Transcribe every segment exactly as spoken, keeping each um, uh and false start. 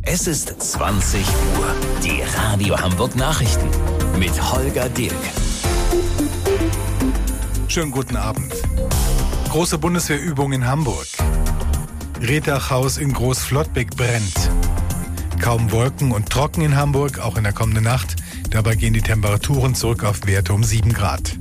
Es ist zwanzig Uhr. Die Radio Hamburg Nachrichten mit Holger Dilk. Schönen guten Abend. Große Bundeswehrübung in Hamburg. Retachhaus in Großflottbek brennt. Kaum Wolken und trocken in Hamburg, auch in der kommenden Nacht. Dabei gehen die Temperaturen zurück auf Werte um sieben Grad.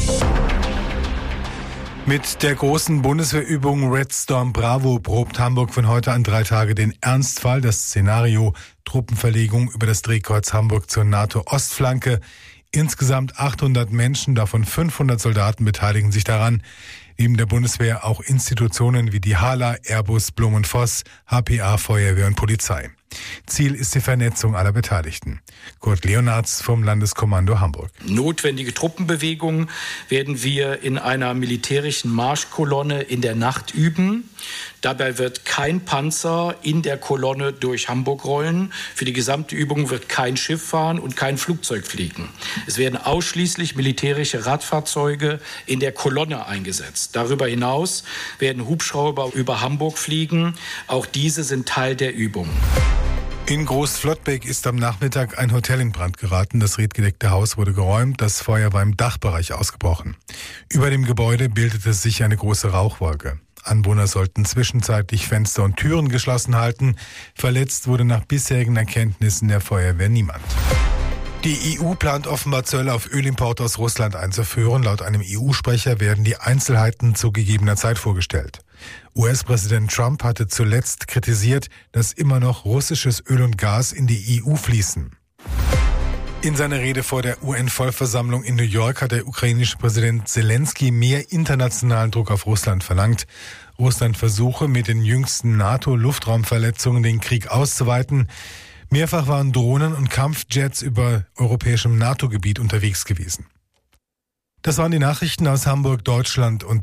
Mit der großen Bundeswehrübung Red Storm Bravo probt Hamburg von heute an drei Tage den Ernstfall, das Szenario Truppenverlegung über das Drehkreuz Hamburg zur NATO-Ostflanke. Insgesamt achthundert Menschen, davon fünfhundert Soldaten, beteiligen sich daran. Neben der Bundeswehr auch Institutionen wie die Hala, Airbus, Blum und Voss, H P A, Feuerwehr und Polizei. Ziel ist die Vernetzung aller Beteiligten. Kurt Leonards vom Landeskommando Hamburg. Notwendige Truppenbewegungen werden wir in einer militärischen Marschkolonne in der Nacht üben. Dabei wird kein Panzer in der Kolonne durch Hamburg rollen. Für die gesamte Übung wird kein Schiff fahren und kein Flugzeug fliegen. Es werden ausschließlich militärische Radfahrzeuge in der Kolonne eingesetzt. Darüber hinaus werden Hubschrauber über Hamburg fliegen. Auch diese sind Teil der Übung. In Großflottbek ist am Nachmittag ein Hotel in Brand geraten. Das redgedeckte Haus wurde geräumt. Das Feuer war im Dachbereich ausgebrochen. Über dem Gebäude bildete sich eine große Rauchwolke. Anwohner sollten zwischenzeitlich Fenster und Türen geschlossen halten. Verletzt wurde nach bisherigen Erkenntnissen der Feuerwehr niemand. Die E U plant offenbar Zölle auf Ölimport aus Russland einzuführen. Laut einem E U-Sprecher werden die Einzelheiten zu gegebener Zeit vorgestellt. U S-Präsident Trump hatte zuletzt kritisiert, dass immer noch russisches Öl und Gas in die E U fließen. In seiner Rede vor der U N-Vollversammlung in New York hat der ukrainische Präsident Zelensky mehr internationalen Druck auf Russland verlangt. Russland versuche mit den jüngsten NATO-Luftraumverletzungen den Krieg auszuweiten. Mehrfach waren Drohnen und Kampfjets über europäischem NATO-Gebiet unterwegs gewesen. Das waren die Nachrichten aus Hamburg, Deutschland und